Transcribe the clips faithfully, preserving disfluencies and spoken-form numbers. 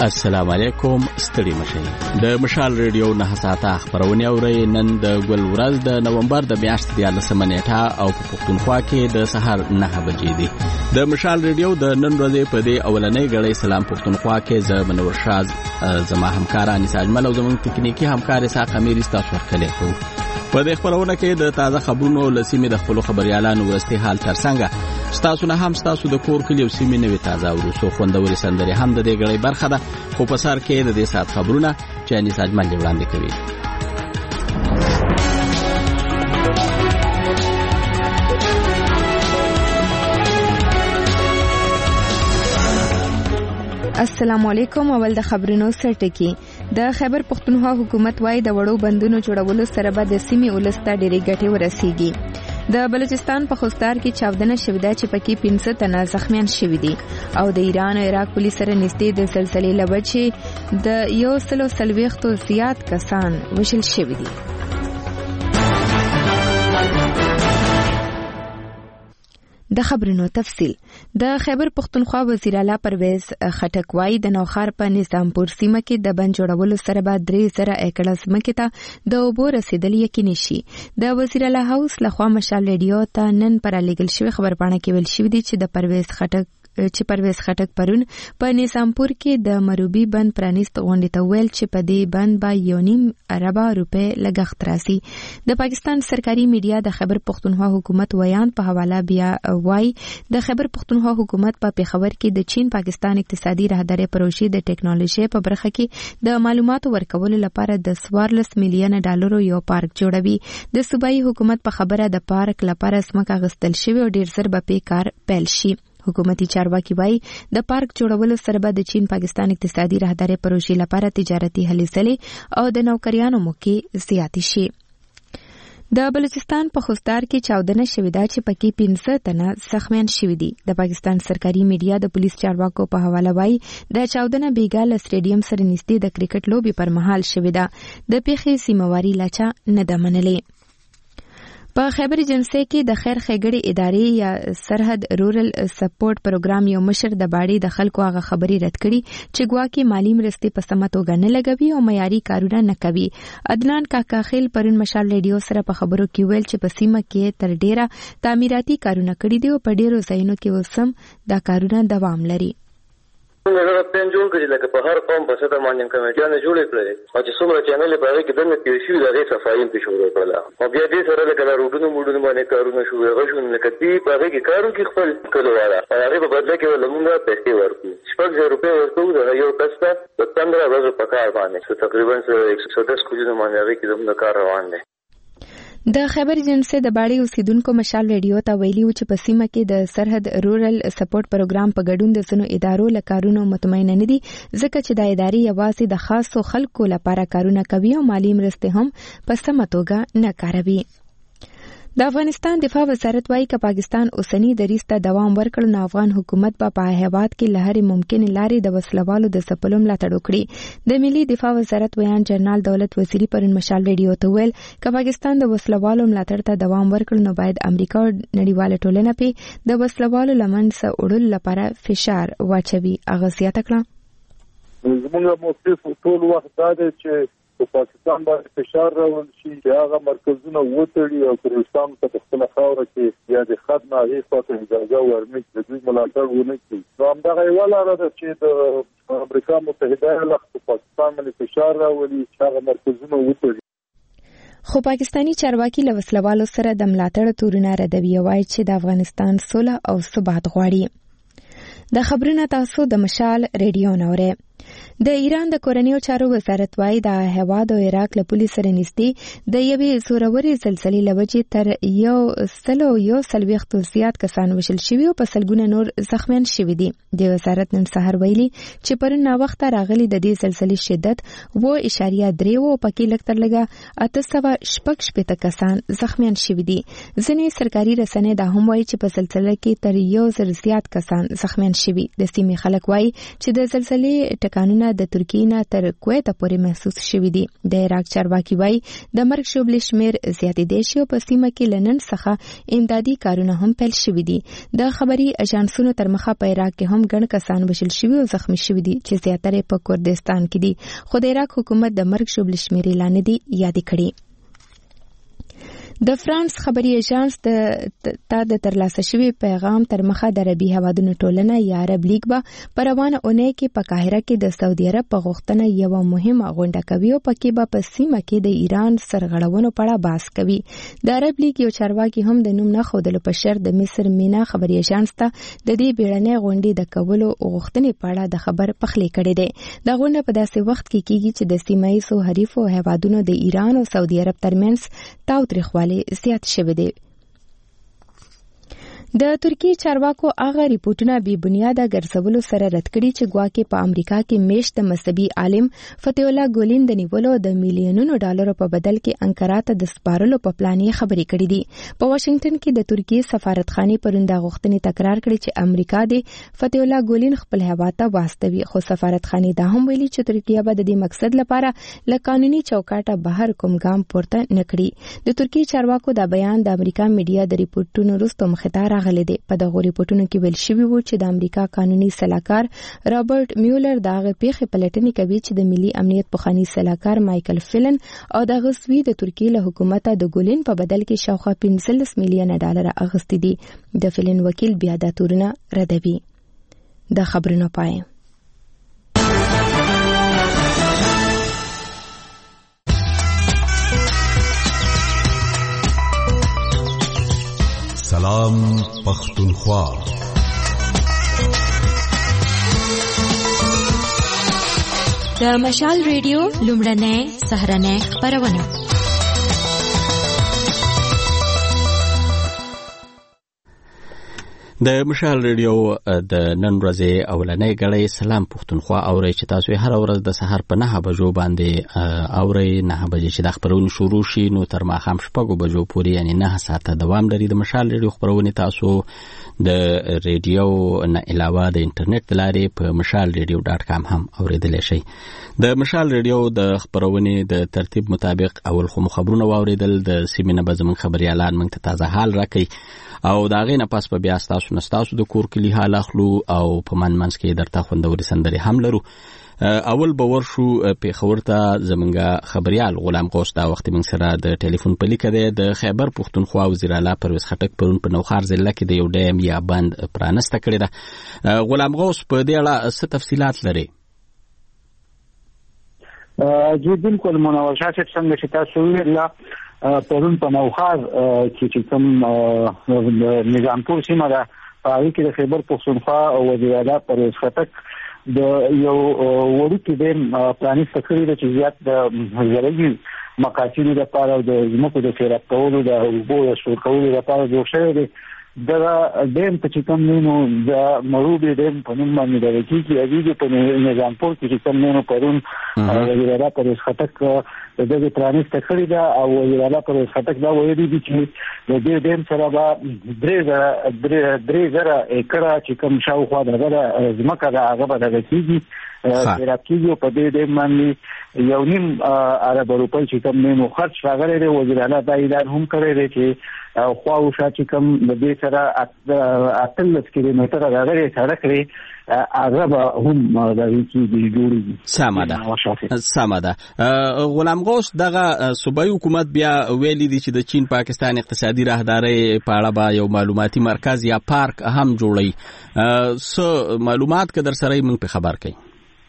السلام علیکم ستړي مشي د مشال ریډیو نه ساته خبرونه اوري نن د ګل ورځ د نومبر د میاشتې د لسمه نیټه او په پښتونخوا کې د سحر نه بجې دي د مشال ریډیو د نن ورځې په دې اولنۍ غړې سلام پښتونخوا کې ز منور شاز زما همکار انیس اجمل او زموږ تکنیکی همکار اسحاق امیر تاسو ورکړي کو په دې خبرونه کې د تازه خبرونو لسیمه د خپل خبريالانو ورستي حال ترڅنګ تاسو نه هم تاسو د کور کلی او سیمه نوې تازه ورسو خوندوري سندري هم د دې غړې برخه ده خو په سر کې د دې سات خبرونه چې انیس اجمل وړاندې کوي. السلام علیکم. اول د خبرونو سرټکی. د خیبر پختونخوا حکومت وايي د وړو بندونو جوړولو سره به د سیمې ولسته ډېرې ګټې ورسیږي. د بلوچستان په خوستار کې چاودنه شوې ده چې پکې پنځه تنه زخمیان شوي دي او د ایران او عراق پولیس سره نږدې د سلسلې له وجې د یو سلو څلوېښتو زیات کسان وژل شوي دي. د خبرونو تفصیل. د خیبر پختونخوا وزیر اعلی پرویز خټک وايي د نوخار په نظامپور سیمه کې د بند جوړولو سره به درې زره ایکړه ځمکې ته د اوبو رسیدل یقیني شي. د وزیر اعلی هاوس لخوا مشال ریډیو ته نن پر لیږل شوی خبرپاڼه کې ویل شوی دی چې د پرویز خټک چې پرویز خټک پرون په نظامپور کې د مروبي بند پرانیست غونډې ته ویل چې په دې بند به یو نیم اربه روپۍ لګښت راسي. د پاکستان سرکاري میډیا د خیبر پختونخوا حکومت ویان په حواله بیا وایي د خیبر پختونخوا حکومت په پیښور کې د چین پاکستان اقتصادي راهداري پروژې د ټیکنالوژي په برخه کې د معلوماتو ورکولو لپاره د څوارلس میلیونه ډالرو یو پارک جوړوي. د صوبایي حکومت په خبره د پارک لپاره ځمکه غوښتل شوې او ډېر زر به پې کار پیل شي. حکومتي چارواکي وايي د پارک جوړولو سره به د چین پاکستان اقتصادي راهداري پروژې لپاره تجارتي هلې ځلې او د نوکریانو موقع زیاتې شي. د بلوچستان په خوستار کې چاودنه شوې ده چې پکې پنځه تنه زخمیان شوي دي. د پاکستان سرکاري میډیا د پولیس چارواکو په حواله وايي د چاودنه بیګا له سټیډیم سره نږدې د کرکټ لوبي پر مهال شوې ده. د پیښې سیمواري لچا نه ده منلې. په خیبر ایجنسی کې د خیر ښېګړې ادارې یا سرحد رورل سپورټ پروګرام یو مشر د باړې د خلکو هغه خبرې رد کړي چې ګواکې مالي مرستې په سمه توګه نه لګوي او معیاري کارونه نه کوي. عدنان کاکا خیل پرون مشال ریډیو سره په خبرو کې ویل چې په سیمه کې تر ډیره تعمیراتي کارونه کړي دي او په ډیرو ځایونو کې اوس هم دا کارونه دوام لري. موږ پلان جوړ کړی لکه په هر قوم په سطح باندې کمیټیانه جوړې کړې او چې څومره چینل په هغه کې دنه پیښې د هغې صفایي په شروع کړله او بیا دې سره لکه د روډونو موډونو باندې کارونه شو هغه شو لکه دې په هغه کې کارو کې خپل کلواله او هغې په بدله کې ول موږ پیسې ورکړو شپږ زره روپۍ ورکړو د یو کس ته د پندره ورځو په کار باندې تقریبا یک سو دس کلونو باندې هغې کې زموږ کار روان دی. د خیبر ایجنسی د باړې اوسیدونکو مشال ریډیو ته ویلي و چې په سیمه کې د سرحد رورل سپورټ پروګرام په ګډون د ځینو ادارو له کارونو مطمئن نه دي ځکه چې د ادارې یوازې د خاصو خلکو لپاره کارونه کوي او مالي مرستې هم په سمه توګه نه کاروي. د افغانستان دفاع وزارت وايي چې پاکستان اوسنی دریځ ته دوام ورکړ نو افغان حکومت په پا هیواد کې له هرې ممکنه لارې د وسلوالو د ځپلو ملاتړ وکړي. د ملي دفاع وزارت ویان جنرال دولت وزیری پرون مشال ریډیو ته ویل چې پاکستان د وسلوالو ملاتړ ته دوام ورکړ نو باید امریکا او نړیواله ټولنه په د وسلوالو لمنځه وړلو لپاره فشار واچوي. هغه زیاته کړه زموږ موقف ټول وخت دا دی چې په پاکستان باندې فشار راوړل شي چې هغه مرکزونه وتړي او ترورستان ته خپل خاوره کې یا د خد نه هیڅ څه اجازه ورنکړي د دوی ملاتړ ونه کړي. نو همدغه یوه لاره ده چې د امریکا متحده ایالات په پاکستان باندې فشار راوړي چې هغه مرکزونه وتړي. خو پاکستانی چارواکي له وسلوالو سره د ملاتړ تورونه ردوي او وايي چې د افغانستان سوله او ثبات غواړي. د خبرونه تاسو د مشال ریډیو نوره. د ایران د کورنیو چارو وزارت وايي د هیواد او عراق له پولیس سره نږدې د یوې زورورې زلزلې له وجې تر یو سلو یو څلوېښتو زیات کسان وژل شوي او په سلګونه نور زخمیان شوي دي. د وزارت نن سهار ویلي چې پرون ناوخته راغلي د دې زلزلې شدت اوه اعشاریه درې و او پکې لږ تر لږه اته سوه شپږ شپېته کسان زخمیان شوي دي. ځینې سرکاري رسنۍ دا هم وایي چې په زلزله کې تر یو زر زیات کسان زخمیان شوي. د سیمې خلک وایي چې د زلزلې ټکانونه د ترکیې نه تر کویت پورې محسوس شوي دي. د عراق چارواکي وایي د مرګ شوبلې شمیر زیاتېدای شي او په سیمه کې له نن څخه امدادي کارونه هم پیل شوي دي. د خبري اژانسونو تر مخه په عراق کې هم ګڼ کسان وژل شوي او زخمي شوي دي چې زیاتره په کردستان کې دي، خو د عراق حکومت د مرګ شوبلې شمیر اعلان نه دي یاد کړي. د فرانس خبري اژانس د تا د ترلاسه شوی پیغام تر مخه د عربي هوادونو ټولنه یا عرب لیگ به په روانه اونۍ کې په قاهره کې د سعودي عرب په غوښتنه یو مهمه غونډه کوي او پکې به په سیمه کې د ایران سرغړونو په اړه بحث کوي. د عرب لیگ یو چارواکي هم د نوم نه ښودلو په شرط د مصر مینا خبري اژانس ته د دې بیړنۍ غونډې د کولو غوښتنې په اړه د خبر پخلی کړی دی. د غونډه په داسې وخت کې کیږي چې د سیمه ییزو حریفو هوادونو د ایران او سعودي عرب ترمنځ تاوتریخوالی زیات شوی دی. د ترکیې چارواکو هغه ریپورتونه بې بنیاده ګرځولو سره رد کړي چې ګواکې په امریکا کې میشت د مذهبي عالم فتح الله ګولین د نیولو د میلیونونو ډالرو په بدل کې انقره ته د سپارلو په پلان یې خبرې کړې دي. په واشنگټن کې د ترکیې سفارتخانې پرون دا غوښتنې تکرار کړې چې امریکا د فتح الله ګولین خپل هیواد ته واستوي، خو سفارتخانې دا هم ویلي چې ترکیه به د دې مقصد لپاره له قانوني چوکاټه بهر کوم ګام پورته نه کړي. د ترکیې چارواکو دا بیان د امریکا میډیا د ریپورتونو وروسته مخې غلې دي. په دغه ریپورتونو کې ویل شوی و چې د امریکا قانوني سلاکار رابرټ میولر دغه پیښې پلټنې کوي چې د ملي امنیت پخوانی سلاکار مایکل فلن او د غزوی د ترکیې له حکومت د ګولین په بدل کې شاوخوا پنځلس میلیونه ډالر اخیستي دي. د فلن وکیل بیا دا تورونه ردوي. د خبرونو پای سلام پختونخوا. د مشال ریډیو لومړنۍ سهرنۍ خپرونه. د مشال ریډیو د نن ورځې اولنۍ غړې سلام پختونخوا اوري چې تاسو هر ورځ د سحر په نه بجو باندې اوري. نه بجې چې د خبرونو شروع شي نو تر ماښام شپږو بجو پورې یعنی نه ساعته دوام لري. د مشال ریډیو خبرونه تاسو د ریډیو نه علاوه د انټرنیټ لارې په مشال ریډیو ډاټ کام هم اوریدلی شئ. د مشال ریډیو د خبرونه د ترتیب مطابق اول خو خبرونه واوریدل، د سیمینه به زمون خبريالان موږ ته تازه حال راکړي او دا غي نه پاس په بیا تاسو نستاسو د کور کلی حال اخلو او په من منځ کې درته خوندوري سندري هم لرو. اول به ورشو په خبرته زمونږه خبريال غلام غوث دا وخت من سره د ټلیفون په لیکه ده د خیبر پختونخوا وزیر اعلی پرویز خټک پرون په نوخار ضلع کې د یو ډیم یا بند پرانسته کړی ده. غلام غوث په دې اړه څه تفصيلات لري؟ جی بالکل منور شاه صاحب څنګه چې تاسو ویل پرون په نوخار چې کوم نظامپور سیمه ده په کې د خیبر پختونخوا وزیر اعلی پرویز خټک د یو وړوکی ډیم پرانیسته کړی ده چې زیات د زرعي مقاصدو لپاره او د ځمکو د سیراب کولو د اوبو د سور کولو لپاره جوړ شوی دی. دا ډیم په چې کوم نو د مروبي ډیم په نوم باندې د کیږي اږي په نظامپور کې چې کوم نو پرون وزیر اعلی پرویز خټک د دې پرانیسته کړی ده او وزیر اعلی پرویز خټک دا ویلي دي چې د دې ډیم سره به درې درې زره ایکړه چې کوم شاوخوا دغه ځمکه ده هغه به دغه کیږي سیراب کیږي په دې ډیم باندې یو نیم ارب روپۍ چې کوم نو خرچ راغلی دی. وزیر اعلی دا اعلان هم کړی دی چې خو او شا چې کوم د دې سره اتلس کیلومتره راغلی سړک لري هغه به هم د ویکی دی جوړیږي. سمه ده سمه ده. غلام غوث دغه صوبایي حکومت بیا ویلي دي چې د چین پاکستان اقتصادي راهداري په اړه به یو معلوماتي مرکز یا پارک هم جوړي. څه معلومات که در سره موږ په خبر کړئ؟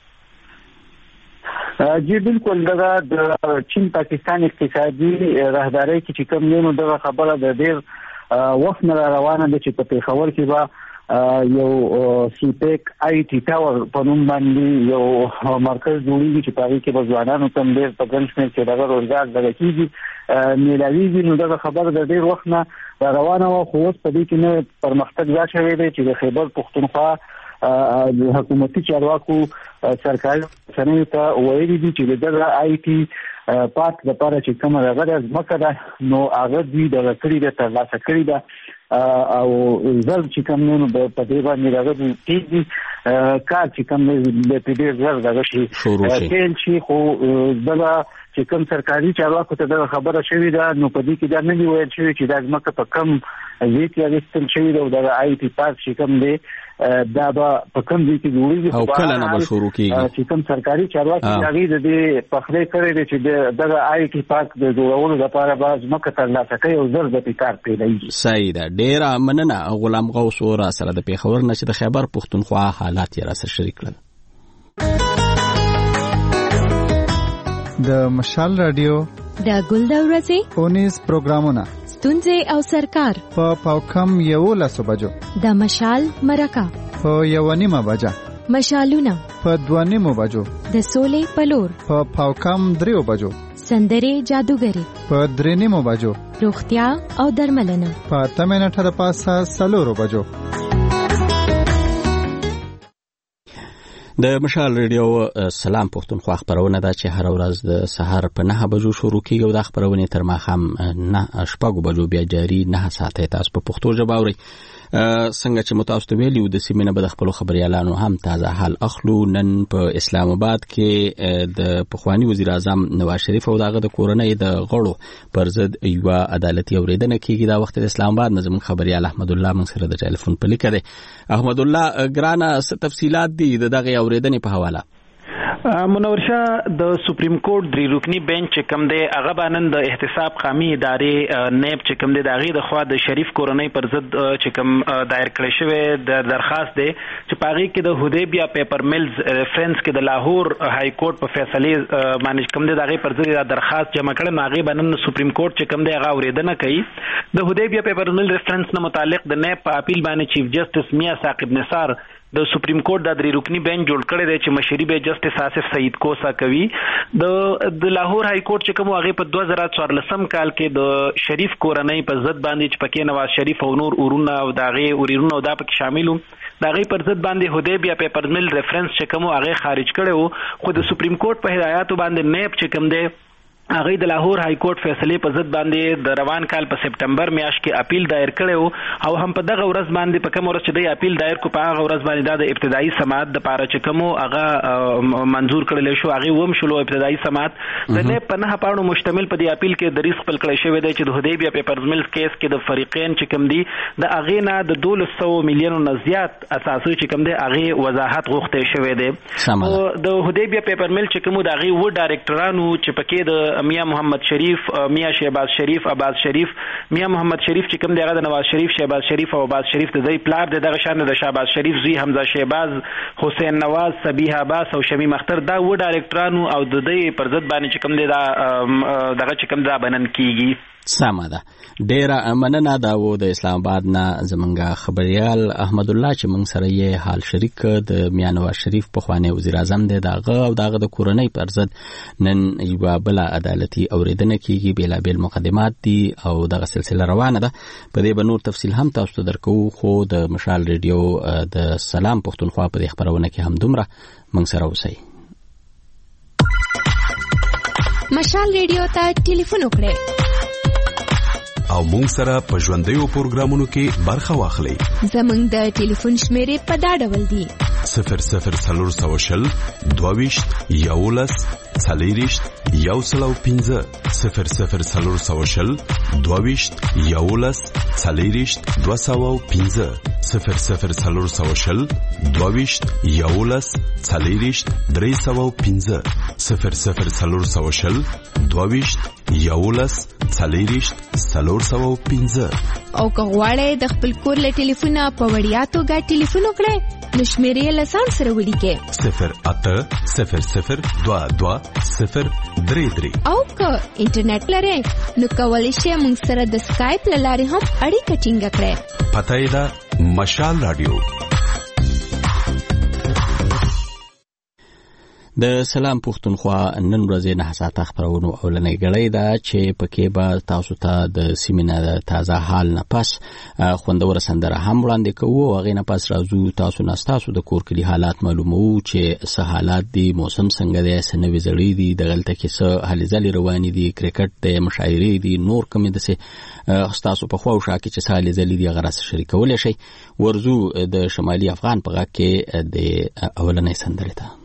جی بالکل دغه د چین پاکستان اقتصادي راهداري کې چې کوم نو دغه خبره د ډیر وخت نه روانه ده چې په پیښور کې به یو سی پیک آی ټي ټاور په نوم باندې یو مرکز جوړیږي چې په هغه کې به ځوانانو ته ډیر په ګڼ شمېر کې دغه روزګار دغه کېږي میلاویږي. نو دغه خبره د ډیر وخت نه روانه وه خو اوس په دې کې نه پرمختګ دا شوی دی چې د خیبر پختونخوا د حکومتي چارواکو سرکاري رسنیو ته ویلي دي چې دغه آی ټي پارک لپاره چې کومه راغله ځمکه ده نو هغه دوی دغه کړي ده ترلاسه کړي ده او زر چې کوم نو په دې باندې راغلي کیږي کار چې کوم د دې زر دغه شي تل شي خو دغه چې کوم سرکاري چارواکو ته دا خبره شوې ده نو په دې کې دا نه دی ویل شوی چې دا ځمکه په کم ځای کې راغستل شوې ده او دا آی ټي پارک چې کوم دی دا به په کوم ځای کې جوړیږي او کله نه به شروع کیږي چې کوم سرکاري چارواکي هغه د دې پخړې کړې دي چې دغه آی ټي پارک د جوړولو لپاره به ځمکه ترلاسه کوي او زر د کار پیلوي. صحیح ده. ډیره مننه غلام غوث را سره د پیښور نه چې د خیبر پښتونخوا حالات یې را سره شریک کړل. د مشال رادیو د ګل د ورځې اونیز پروګرامونه ستونزې او سرکار په پاوکم یو لسو بجو د مشال مرکه په یو نیمه بجه مشالونه په دوه نیمو بجو د سولې پلور په پاوکم دریو بجو سندري جادوګری په درې نیمو بجو روغتیا او درملنه په تمنه تر پاسه سلورو بجو. د مشال ریډیو سلام پښتونخوا خبرونه ده چې هر ورځ د سهار په نه بجو شروع کیږي او د خبرونه تر ماښام نه شپږ بجو بیا جاری نه ساعته تاسو په پښتو ژبه اورئ. څنګه چې متاسو ویلیو د سیمینه به د خپل خبريالانو هم تازه حال اخلو. نن په اسلام آباد کې د پخوانی وزیر اعظم نواز شریف او دغه د کورنۍ د غړو پر ضد یو عدالتي اوریدنه کیږي. دا وخت د اسلام آباد نظم خبريال احمد الله من سره د ټلیفون په لیکه ده. احمد الله ګرانه څه تفصيلات دي د دغه اوریدنې په حواله؟ منورشا د سپریم کورټ درې رکنی بنچ کم دی هغه باندې د احتساب قومي ادارې نیب چې کم دی د هغه د خوا د شریف کورنۍ پر ضد چې کم دایر کړی شوی د درخواست دی چې پاغي کې د هودیبیا پیپر ملز ریفرنس کې د لاهور های کورټ په فیصله باندې کم دی د هغه پر ضد درخواست جمع کړي نو هغه باندې سپریم کورټ چې کم دی هغه اوریدنه کوي. د هودیبیا پیپر مل ریفرنس نه متعلق د نیب په اپیل باندې چیف جسټس میا ثاقب نثار د سپریم کورټ د درې رکنی بنچ جوړ کړی دی چې مشري به جسټس آصف سعید کوسا کوي. د د لاهور های کورټ چې کوم هغه په دوه زره څوارلسم کال کې د شریف کورنۍ په ضد باندې چې پکې نواز شریف او نور اورونه او داغه اورونه او دا پکې شاملو داغه پر ضد باندې هودیبیا پیپر مل ریفرنس چې کوم هغه خارج کړي خو د سپریم کورټ په هدایت باندې نیب چې کوم دی هغه د لاهور های کورټ فیصله په ضد باندې د روان کال په سپټمبر میاشت کې اپیل دایر کړو او هم په دغه ورځ باندې په کوم ورځ چې د اپیل دایر کو په هغه ورځ باندې د ابتدایي سماعت د پاره چې کوم هغه منظور کړل شو هغه ووم شلو ابتدایي سماعت د نه په نه پاڼو مشتمل په دې اپیل کې د ریس خپل کړی شوی دی چې د هودیبیا پیپرز ملز کیس کې د فریقین چې کوم دی د هغه نه د دولس سوه میلیونو نه زیات اساسي چې کوم دی هغه وضاحت غوښته شوی دی. او د هودیبیا پیپر مل چې کوم د هغه و ډایرکټرانو چې پکې د میا محمد شریف میا شهباز شریف عباس شریف میا محمد شریف چې کوم دی هغه د نواز شریف شهباز شریف او عباس شریف د دوی پلار د دغه شان د شهباز شریف زوی حمزه شهباز حسین نواز صبیح عباس او شمیم اختر دا و ډایرکټرانو او د دوی پر ضد باندې چې کوم دی دا دغه چې کوم دا بنن کیږي. سمه ده. ډیره مننه دا و د اسلام آباد نه زمونږ خبريال احمد الله چې موږ سره یې حال شریک د میا نواز شریف په خوانه وزیر اعظم دی داغه او داغه د کورنۍ پر ضد نن یو بل عدالتي اوریدنه کیږي بلا بیل مقدمات دي او دغه سلسله روانه ده. په دې به نور تفصیل هم تاسو ته درکو خو د مشال ریډیو د سلام پښتونخوا په دې خبرونه کې هم دومره موږ سره اوسئ. مشال ریډیو ته ټلیفون وکړئ او مونږ سره په ژوندیو پروګرامونو کې برخه واخلئ. زمونږ د ټلیفون شمیرې په دا ډول دي: صفر صفر څلور سوه شل دوه ویشت یولس څلېرویشت یو سل او پنځه صفر صفر څلور سوه شل دوه ویشت یولس څلېرویشت دوه سوه او پنځه صفر صفر څلور سوه شل دوه ویشت یولس څلېرویشت درې سوه او پنځه صفر صفر څلور سوه شل دوه ویشت یولس څلېرویشت څلور سوه او پنځه. او که غواړئ د خپل کور له ټلیفونه په وړیا توګه ټلیفون وکړئ نو شمیرې له ځان سره ولیکئ: صفر اته صفر صفر دوه دوه صفر درې درې. او که انټرنیټ لرئ نو کولی شئ موږ سره د سکایپ له لارې هم اړیکه ټینګه کړئ. پته یې ده مشال رادیو. د سلام پښتونخوا نن ورځې نه ساعته خبرونو اولنۍ غړې ده چې پکې به تاسو ته د سیمینار تازه حال نه پس خوندور سندره هم وړاندې کوو او غینه پس راځو تاسو نه تاسو د کور کلی حالات معلومو چې څه حالات دي موسم څنګه دی سنوي زړې دي دغلته کې څه هلي ځلې روانې دي کرکټ د مشاعرې دي نور کوم د څه تاسو په خوا او شا کې چې څه هلي ځلې دي غرس شریکول شي ورزو د شمالي افغان په غږ کې د اولنۍ سندره ته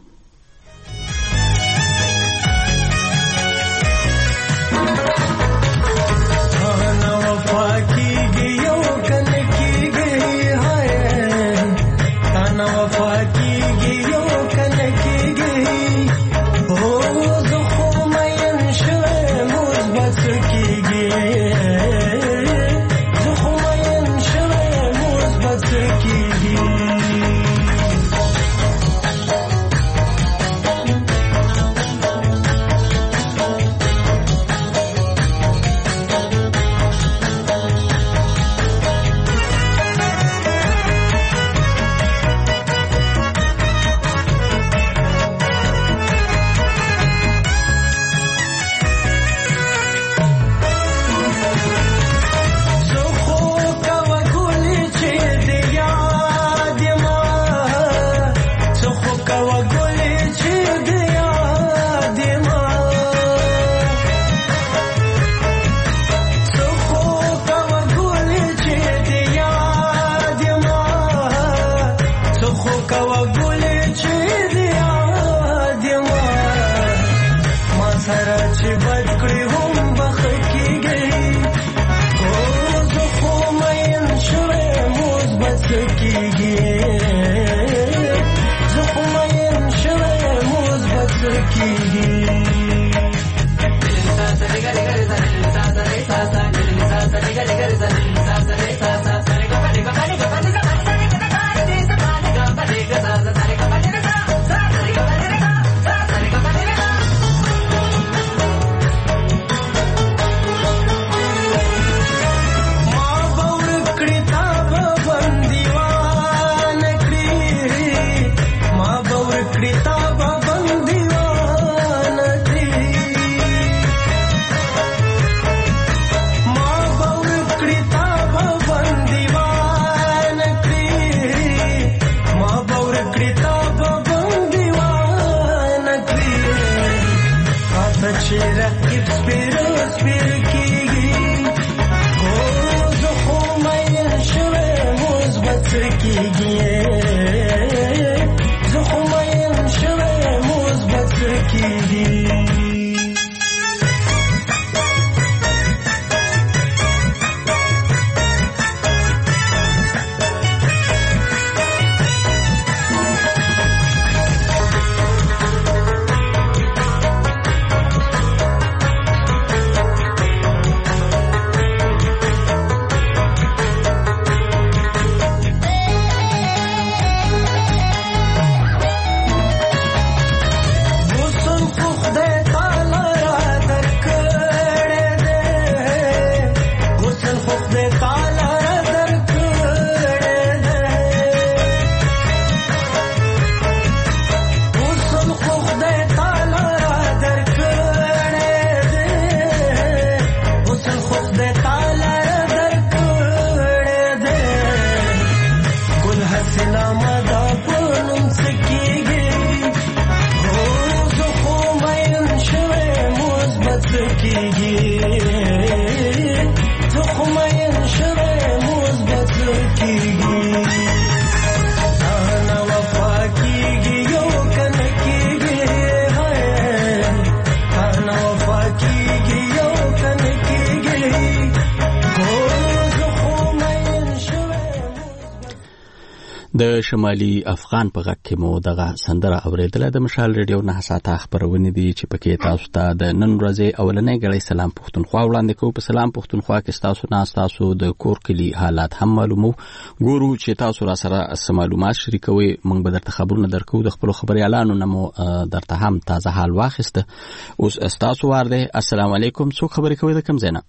د شمالي افغان په غږ کې مو دغه سندره اوریدله د مشال ریډیو نه ساعته خبرونه دي چې پکې تاسو ته د نن ورځې اولنۍ غړې سلام پښتونخوا وړاندې کوو په سلام پښتونخوا کې تاسو نه تاسو د کور کلی حالات هم معلومو ګورو چې تاسو را سره معلومات شریکوي موږ به درته خبرونه درکو د خپل خبريالانو نمو درته هم تازه حال واخیسته اوس تاسو ورده السلام علیکم څو خبرې کوي د کوم ځای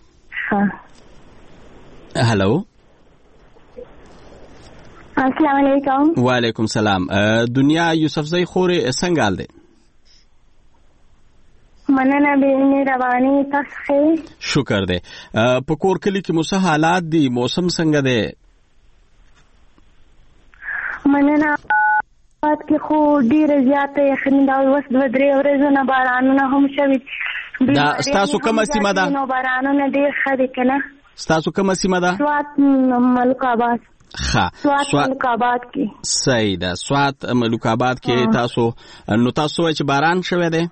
نه هالو السلام علیکم. وعلیکم سلام. دنیا یوسفزئی خورې څنګه حال دی؟ مننه به مهرباني تاسو. شکر دی. په کور کلی کې مو څه حالات دي؟ موسم څنګه دی؟ مننه پات کې خو ډیره زیاته یخني دا اوس دوه درې ورځې نه بارانونه هم شوي. دا ستاسو کومه سیمه ده؟ نو بارانونه ډیر ښه دي کنه. ستاسو کومه سیمه ده؟ سوات ملک آباد. ښه سوات ملک آباد کې. صحیح ده. سوات ملک آباد کې تاسو نو تاسو چې باران شوی دی؟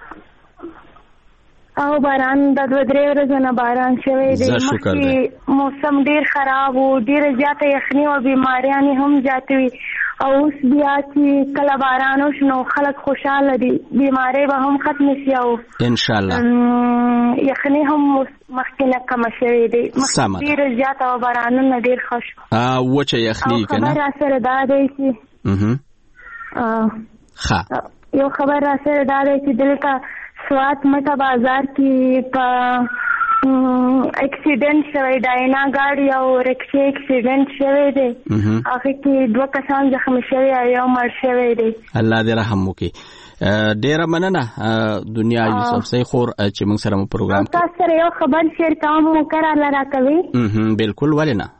او باران د دوه درې ورځې نه باران شوی دی. مخکې موسم ډیر خراب و، ډیره زیاته یخني او بیماریانې هم زیاتې وي. او اوس بیا چې کله باران وشي نو خلک خوشحاله دي، بیماری به هم ختم شي او انشاءالله یخني هم مخکې نه کمه شوې دی. مخکې ډیره زیاته او بارانونه ډیر ښه شو. وچه یخني که نه؟ خبر را سره دا دی چې یو خبر را سره دا دی چې دلته سوات مټه بازار کې په اکسیډنټ شوی، ډاینا ګاډي او رکشې اکسیډنټ شوی دی. هغه کې دوه کسان زخمي شوي او یو مړ شوی دی. الله دې رحم وکړي. ډیره مننه دنیا یوسف سي خور چې موږ سره مو پروګرام تاسو سره یو خبر شیر کوم مو کرا لرا کوي. بالکل ولې نه.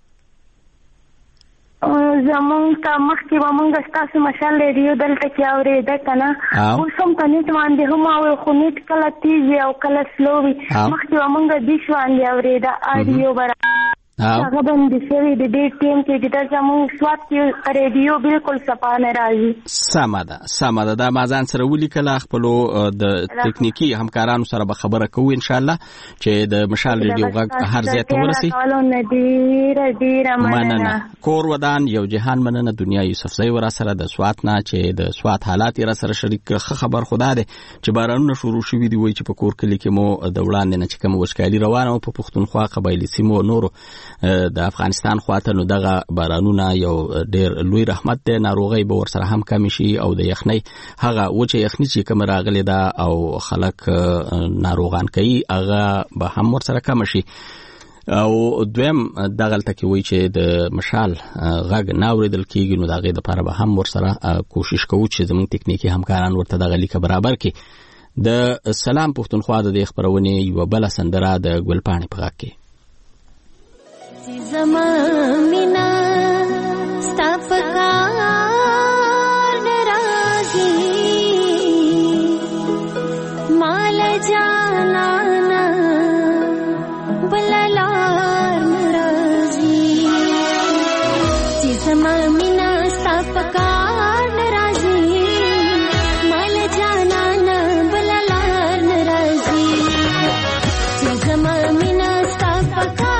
زمونږ ته مخکې به مونږ ستاسو مشال ریډیو دلته کې اورېده که نه، اوس هم په نیټ باندې هم او خو نیټ کله تیز وي او کله سلو وي. مخکې به مونږ دیش باندې اورېده اډیو به هغه بندې شوي د دې ټیم کې چې دا زمونږ سوات کې ریډیو بالکل صفا نه راځي. سمه ده سمه ده. دا ما ځان سره ولیکله، خپلو د تکنیکي همکارانو سره به خبره کوو انشاءالله چې د مشال ریډیو غږ هر ځای ته ورسي. ډیره ډیره مننه. کور ودان یو جهان مننه دنیا یوسف زی ورا سره د سوات نه چې د سوات حالات را سره شریک خبر خدا ده چې بارانونه شروع شوي دي. وایي چې په کور کلی کې مو د وړاندې نه چې کوم وشکالي روانه او په پښتونخوا قبایلي سیمو نورو د افغانستان خواته نو دغه بارانونه یو ډیر لوی رحمت دی. ناروغي به ورسره هم کم شي او د یخنۍ هغه وچه یخنۍ چې کوم راغلی ده او خلک ناروغان کوي هغه به هم ورسره کم شي. او دویم دغلته کې وایي چې د مشال غږ ناوریدل کیږي نو دغه لپاره به هم ورسره کوشش کوو چې زموږ تکنیکی همکاران ورته دغه لیک برابر کړي. د سلام پښتونخوا د خبرونې یو بل سندره د ګلپاڼې په غږ کې زما مینا ستا پکار ناراضي مال جانانا بلالار ناراضي چې زما مینا ستا پکار ناراضي مال جانانا بلالار ناراضي چې زما مینا ستا پکار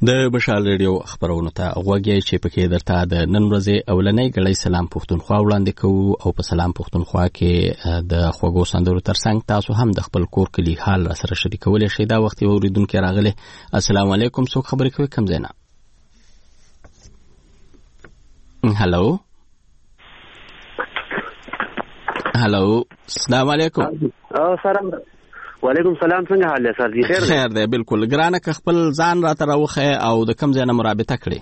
د مشال ریډیو خبرونه ته غوږی چې پکې درته د نن ورځې اولنۍ غړې سلام پښتونخوا وړاندې کوو او په سلام پښتونخوا کې د خوږو سندرو ترڅنګ تاسو هم د خپل کور کلی حال را سره شریکولی شئ. دا وخت یو اوریدونکی راغلی. السلام علیکم، څوک خبرې کوي؟ کوم ځای نه؟ هلو هلو السلام علیکم. سلام وعلیکم سلام، څنګه حال دی سر جی؟ خیر خیر دی بالکل. ګرانه که خپل ځان راته راوښیه او د کوم ځای نه مرابطه کړې؟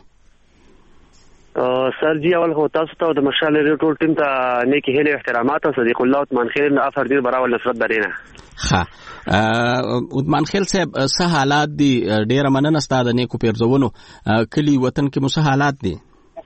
سر جی اول خو تاسو ته د مشال ریډیو ټول ټیم ته نیکی هیلې احترامات او صدیق الله عثمان خیل نه افر دیر براول نصرت درینه. ښه عثمان خیل صاحب، څه حالات دي؟ ډیره مننه ستا د نیکو پیرزونو. کلی وطن کې مو څه حالات دي؟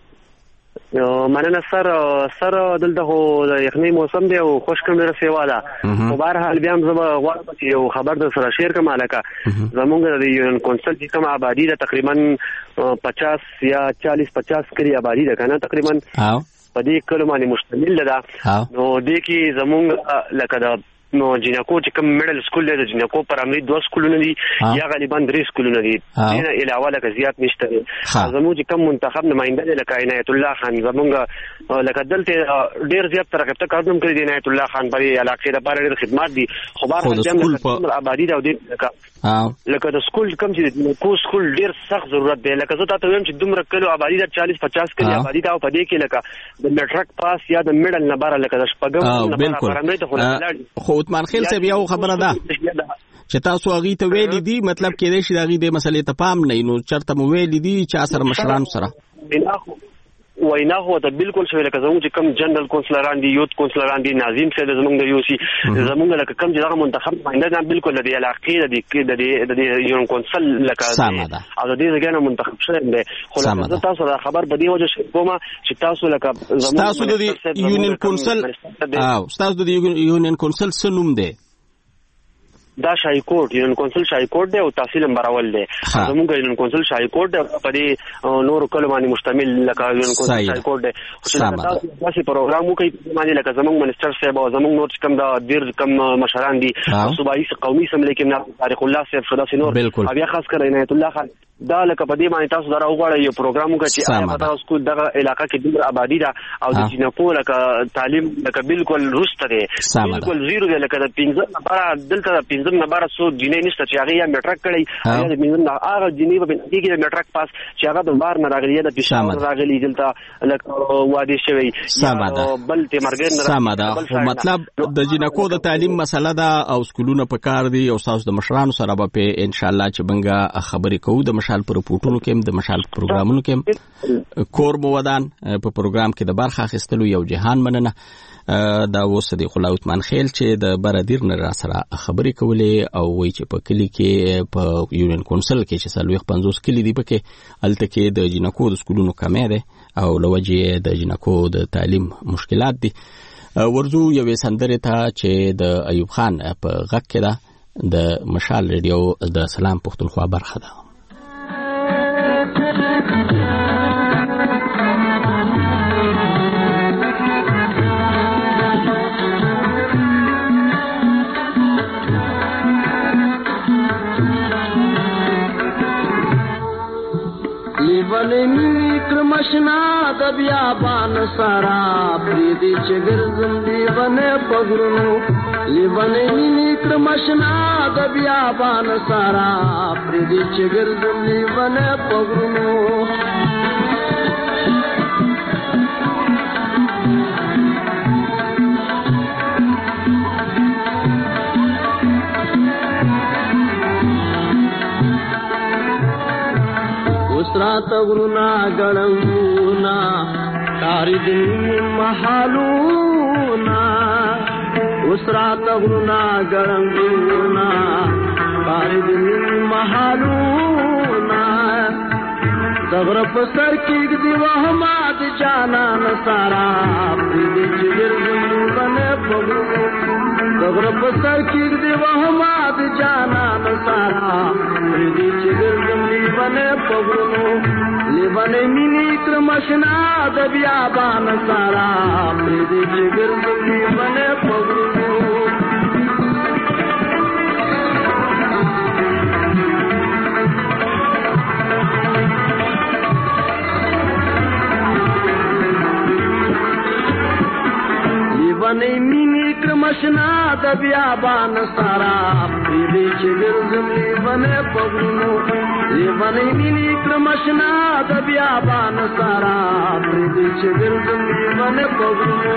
مننه سر. سر دلته خو د یخنۍ موسم دی او خشک ډېره سیوا ده. خو بهرحال بیا هم زه به غواړم چې یو خبر در سره شیر کړم. هلکه زمونږ د یونین کونسل چې کومه آبادي ده تقریبا پچاس یا چالیس پچاس کلي آبادي ده که نه، تقریبا په دې کلو باندې مشتمل ده. نو دې کې زمونږ لکه د نو جنکو چې کوم میډل سکول دی د جنکو پرایمري دوه سکولونه دي یا غالبا درې سکولونه دي، دینه علاوه لکه زیات نشته دي. زموږ چې کوم منتخب نماینده دی لکه عنایت الله خان، زمونږ لکه دلته ډېر زیات ترغیب کارونه کړی دی عنایت الله خان په علاقې لپاره ډېر خدمات دي. خو بهرحال د آبادي ده او د لکه د سکول کوم چې د کو سکول ډېر سخت ضرورت دی. لکه زه تاسو وایم چې دومره کلو آبادي ده، چالیس پچاس کلي آبادي ده او په دې کې لکه د میټرک پاس یا د میډل نه باره لکه د شپږم نه باره پرایمري ته خو نه. خو عثمان خیل صاحب یو خبره ده چې تاسو هغې ته ویلي دي، مطلب کېدای شي د هغې دې مسلې ته پام نه وي، نو چېرته مو ویلي دي چا سره مشرانو سره؟ وینا خو ته بالکل شوی. لکه زموږ چې کوم جنرال کونسلران دي، یوت کونسلران دي، ناظم صاحب زموږ د یو سی زموږ لکه کوم چې هغه منتخب نماینده ده بالکل د دې علاقې د دې د دې یونین کونسل لکه او د دې ځای نه منتخب شوی دی. خو زه تاسو دا خبر په دې وجه شوی کوم چې تاسو لکه زموږ تاسو د یونین کونسل او تاسو د یونین کونسل څه نوم دی؟ دا شاهي کوټ یونین کونسل شاهي کوټ دی او تحصیل امبراول دی. زموږ یونین کونسل شاهي کوټ دی په دې نورو کلو باندې مشتمل لکه یونین کونسل شاهي کوټ دی. تاسو داسې پروګرام وکړئ باندې لکه زموږ منسټر صاحب او زموږ نور چې کوم د ډېر کم مشران دي صوبایي قومي اسمبلی کې طارق الله صاحب شو داسې نور او بیا خاص کر عنایت الله خان دا لکه په دې باندې تاسو دا راوغواړئ یو پروګرام وکړئ چې آیا پتا اوس کو دغه علاقه کې دومره آبادي ده او د جنکو لکه تعلیم لکه بالکل رسته دی، بالکل زیرو دی. لکه د پنځه نمبره دلته د پنځه نمبره څو جنۍ نشته چې هغې یا میټرک کړی یا د پنځه هغه جنۍ په دې کې د میټرک پاس چې هغه د بار نه راغلي یا د پېښور راغلي دلته لکه واده شوی بل تیمرګن نه. سمه ده. مطلب د جنکو د تعلیم مسله ده او سکولونه په کار دي او تاسو د مشرانو سره به په انشاءالله چې بنګه خبرې کوو. د مشال پر پورټونو کې د مشال پروګرامونو کې کور مو ودان په پروګرام کې د برخه اخیستلو یو جهان مننه. دا اوس صدیق الله عثمان خیل چې د برادر نه را سره خبرې کولې او وایي چې په کلي کې په یونین کونسل کې چې څلوېښت پنځوس کلي دي پکې هلته کې د جنکو د سکولونو کمی دی او له وجې د جنکو د تعلیم مشکلات دي. ورځو یوې سندرې ته چې د ایوب خان په غږ کې ده د مشال ریډیو د سلام پښتونخوا برخه ده. لیونی کرمشنا د بیابان سارا پریدي چې ګرځم لیونه پغرونو، لیونی کرمشنا د بیابان سارا پریدي چې ګرځم لیونه پغرونو. اسرات غرونا غړونا کاری دن محالونا، اسرات غرونا غړونا کاری دن محالونا. زغر په سر کې دی وهمات جانا نصارا پریدي چې ګرځم بنه پغو. زغر په سر کې دی وهمات جانا نصارا پریدي چې ګرځم بنه پغو. لیونه مینی کرمشنا د بیابان سارا پریدي چې ګرځم بنه پغو. د بیابان سارا پریدي چې ګرځم لیونه پغرونو لیونه مینې کړم آشنا د بیابان سارا پریدي چې ګرځم لیونه پغرونو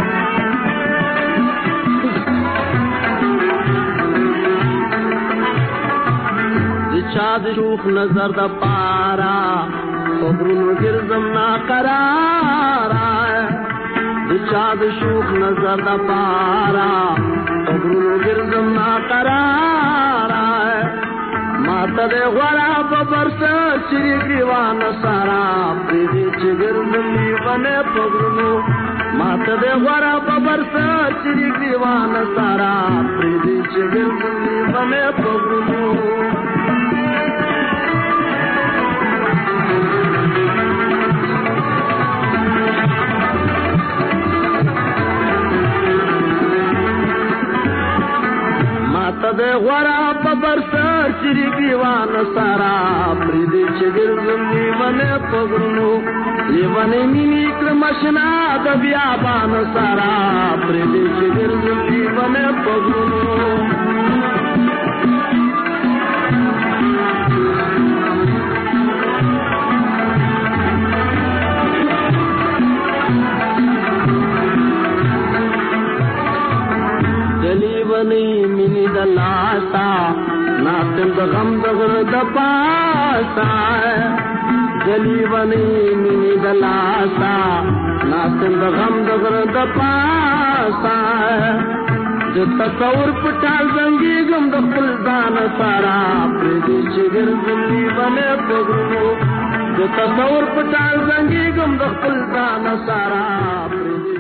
چا د شوخ نظر د پارا صبرونو ګرځم نا قرارا چا د شوخ نظر د پارا صبرونو ګرځم نا قرارا ماته د غړا په برسه چې دیوان سارا پریدي چې ګرځم لیونه پغرونو ماته د غړا په برسه چې دیوان سارا پریدي چې ګرځم لیونه پغرونو د غورا په برسر چری دیوان سارا پریدي چې ګرځم لیونه پغرونو لیونه مینې کړم آشنا د بیابان سارا پریدي چې ګرځم لیونه پغرونو لیونه مینې د لاسا ناتم د غم د غر د پاسا لیونه مینې د لاسا ناتم د غم د غر د پاسا د تصور پټال زنګي غم د خپل ځان سارا پریدي چې ګرځم لیونه پغرونو د تصور پټال زنګي غم د خپل ځان سارا پریدي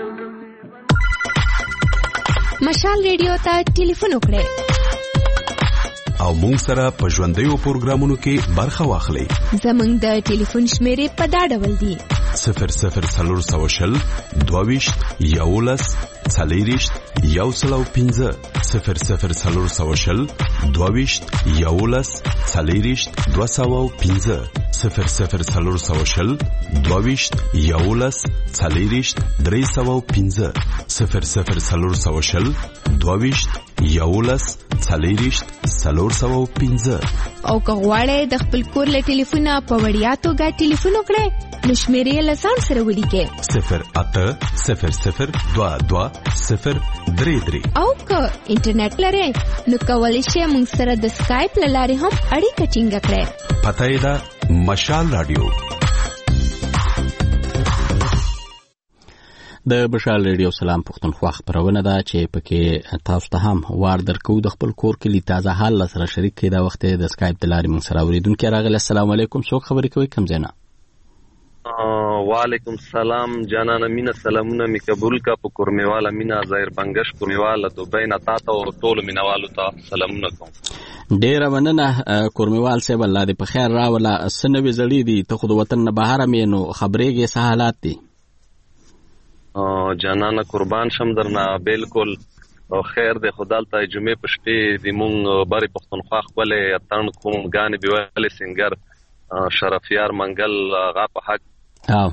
مشال ریډیو ته ټلیفون وکړئ او مونږ سره په ژوندیو پروګرامونو کې برخه واخلئ. زمونږ د ټلیفون شمیرې په دا ډول دي: صفر صفر څلور سوه شل دوه ویشت یولس څلېرویشت یو سل او پنځه صفر صفر څلور سوه شل دوه ویشت یولس څلېرویشت دوه سوه او پنځه صفر صفر څلور سوه شل دوه ویشت یولس څلېرویشت درې سوه او پنځه صفر صفر څلور سوه شل دوه ویشت یولس څلېرویشت څلور سوه او پنځه. او که غواړئ د خپل کور له ټلیفونه په وړیا توګه ټلیفون وکړئ نو شمیرې یې له ځان سره ولیکئ: صفر اته صفر صفر دوه دوه صفر درې درې. او که انټرنیټ لرئ نو کولی شئ موږ سره د سکایپ له لارې هم اړیکه ټینګه کړئ. پته یې ده مشال رادیو. د مشال ریډیو سلام پښتونخوا خبرونه ده چې پکې تاسو ته هم وار درکو د خپل کور کلی تازه حال سره شریک کړئ. دا وخت د سکایپ د لارې موږ سره اوریدونکو راغلی. السلام علیکم. څوک خبرې کوي؟ کوم ځای نه؟ وعلیکم السلام جانانه مینا سلامونه می قبول کا په کورمیواله مینا ظاهر بنگش کورمیواله دوبۍ نه تاسو او ټول مینوالو ته سلامونه کوم. ډیره مننه کورمیوال صاحب، الله دې په خیر راوله. سنوي زړی دي ته خو د وطن نه بهر مې نو خبرېږي څه حالات دي؟ جانانه قربان شم درنه بالکل خیر دی. خدالته جمعې په شپې د مونږ بری پښتونخوا خپلې اتن کوم ګانې بیولې سنگر شرفیار منګل غا په حق او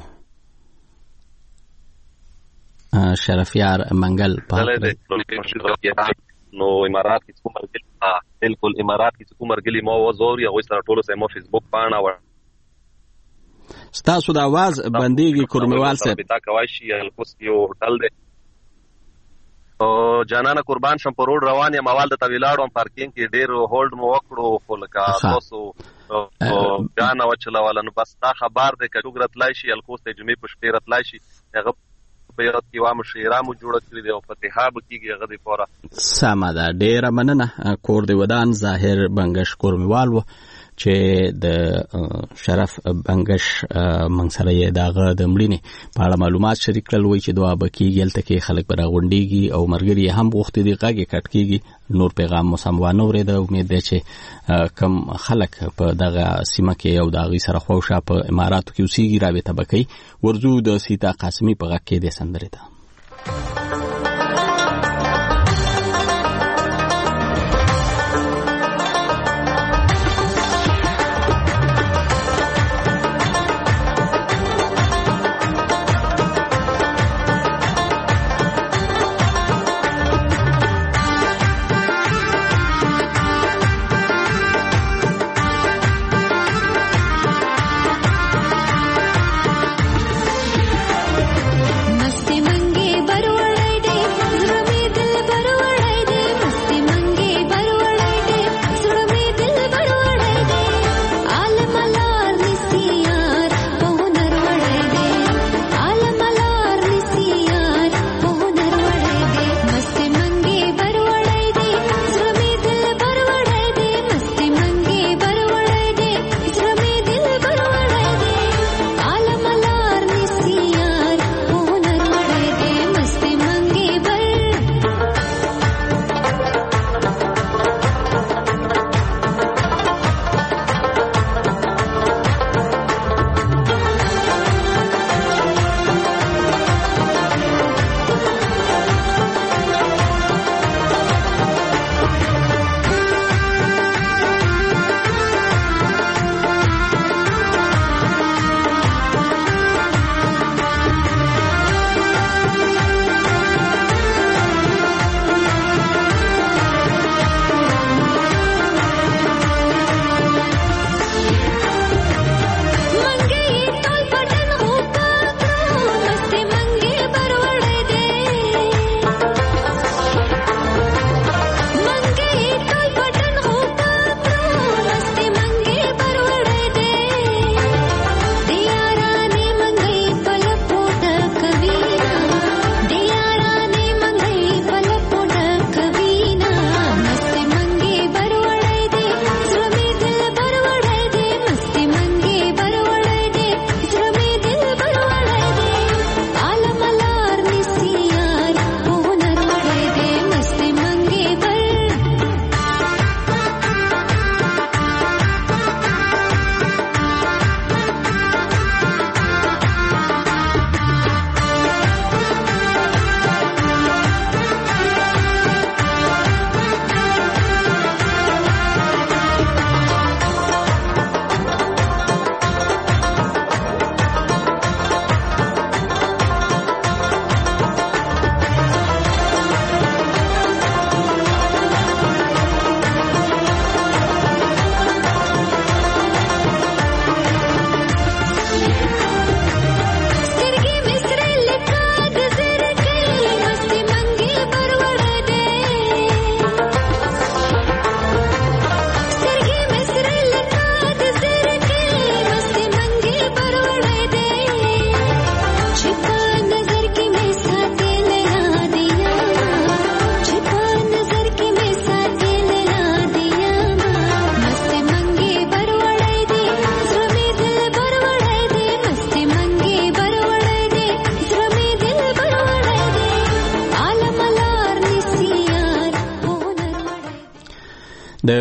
شرفیار منګل په نو امارات کې کوم مرګل بالکل امارات کې کوم مرګلی مو وزور یا وې سره ټولو سه مو فیسبوک پاڼه و ستاسو د आवाज بنديږي کورمیوال صاحب. پتا کوي شي الکوس یو هوټل دی او جانانه قربان شم په روډ روان یم. اول د طویلاړو پارکینګ کې ډیر هولډ مو وکړو خو لکه تاسو غانا وچلول نو بس دا خبر دی چې وګرتلای شي الکوس ته جمعې په شپې راتلای شي هغه په یاد کې وامه شیرامو جوړ کړی دی او فتحاب کیږي هغه دی پورا سم ده. ډیر مننه کور دی ودان ظاهر بنگش کورمیوال و چې د شرف بنگش منصره داغه د مړینې په اړه معلومات شریک کړل. وایي چې دعا بکیږي هلته کې خلک به راغونډېږي او مرګري هم غوښتي دي غږ کټ کېږي. نور پیغام مو سم وانه اورېده. امید دی چې کم خلک په دغه سیمه کې او د هغې سره خواوشا په اماراتو کې اوسېږي رابطه به کوي. ورځو د سیتا قاسمي په غږ کې دې سندرې ده.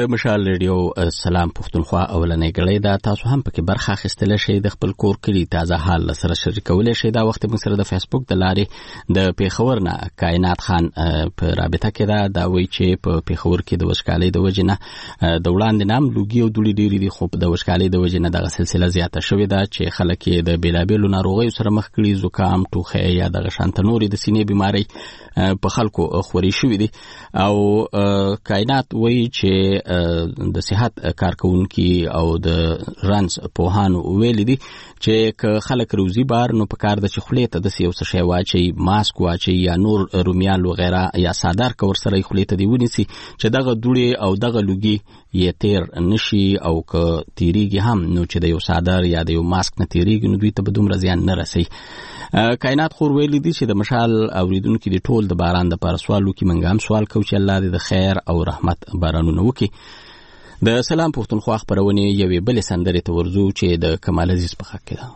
د مشال ریډیو سلام پښتونخوا اولنې غړې دا تاسو هم پکې برخه اخیستل شئ د خپل کور کلی تازه حال سره شریکول شئ دا وخت موږ سره د فیسبوک د لارې د پیښور نه کائنات خان په رابطه کې دا دا وایي چې په پیښور کې د وشکالۍ د وجنه د وړاندې نام لوګي او دوړي ډېری دي خو د وشکالۍ د وجنه د سلسله زیاته شوې ده چې خلک د بیلابیلو ناروغیو سره مخ کړي زکام ټوخی یا د شانت نوري د سینې بیماری په خلکو خوري شوې دي او کائنات وایي چې د صحت کارکونکو او د رنس پوهانو ویل دي چې که خلک روزي بار نو په کار د چخلې ته د سیو څه شی واچي ماسک واچي یا نور رومیال وغیرہ یا سادار کور سره خلې ته دی ونیسي چې دغه دوړي او دغه لوګي یې تیر نشي او که تیریږي هم نو چې د یو سادار یا د یو ماسک نه تیریږي نو دوی ته به دومره زیان نه رسي. کائنات خور ویلي دي چې د مشال اوریدونکو د ټول د باران د پر سوالو کې منګام سوال کوي چې الله دې د خیر او رحمت بارانونه وکړي. د سلام پښتونخوا خبرونه یوې بلې سندرې ته ورځو چې د کمال عزیز په حق کې ده.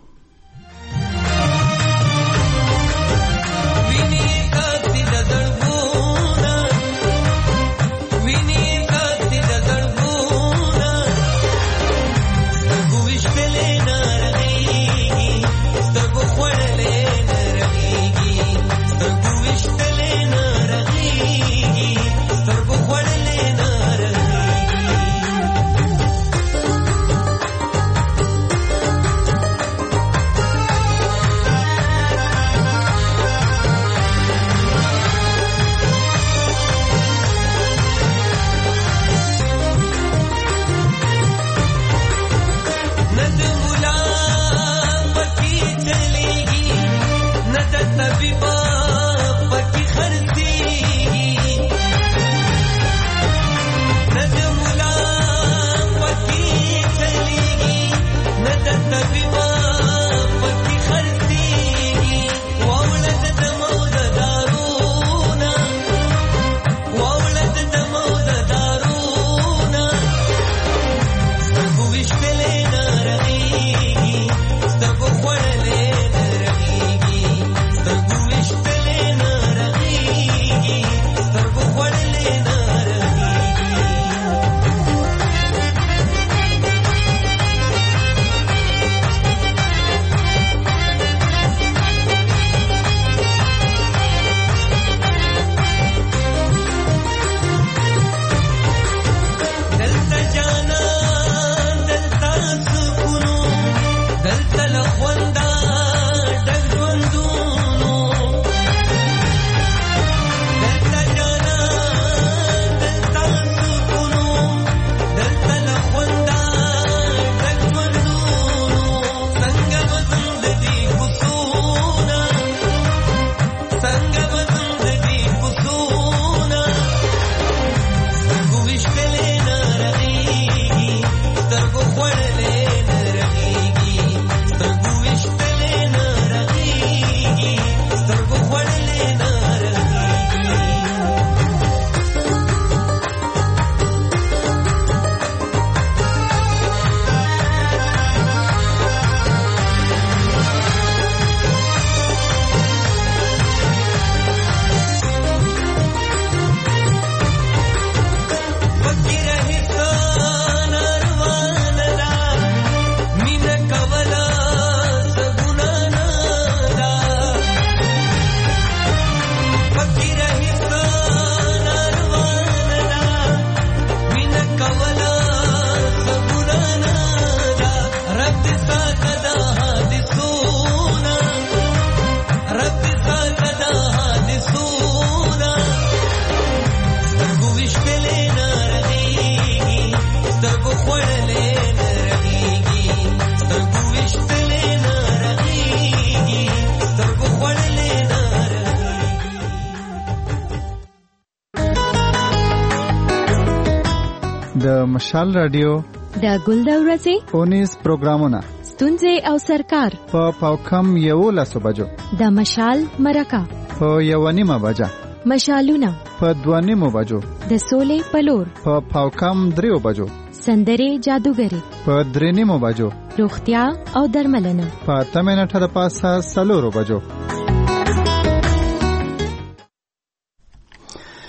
د مشال رادیو د ګل د ورځې اونیس پروګرامونه ستونزې او سرکار په پاوکم یو لاسو بجو د مشال مرکه په یو نیمه بجا مشالونه په دوه نیمه بجو د سولې پلور په پاوکم دریو بجو سندري جادوګری په درې نیمه بجو روغتیا او درملنه په تمه نه تر پاسه سلورو بجو.